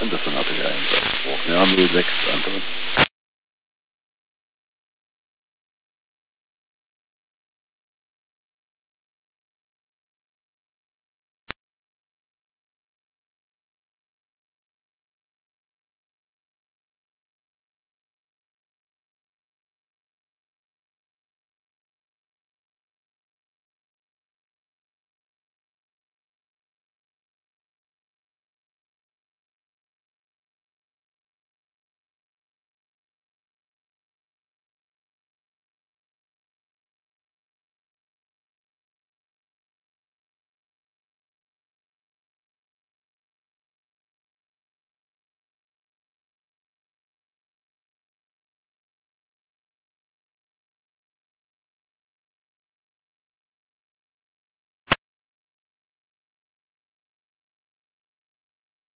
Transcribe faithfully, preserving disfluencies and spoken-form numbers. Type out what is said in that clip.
and that's another guy in the walk. Now I'm really next to Anton.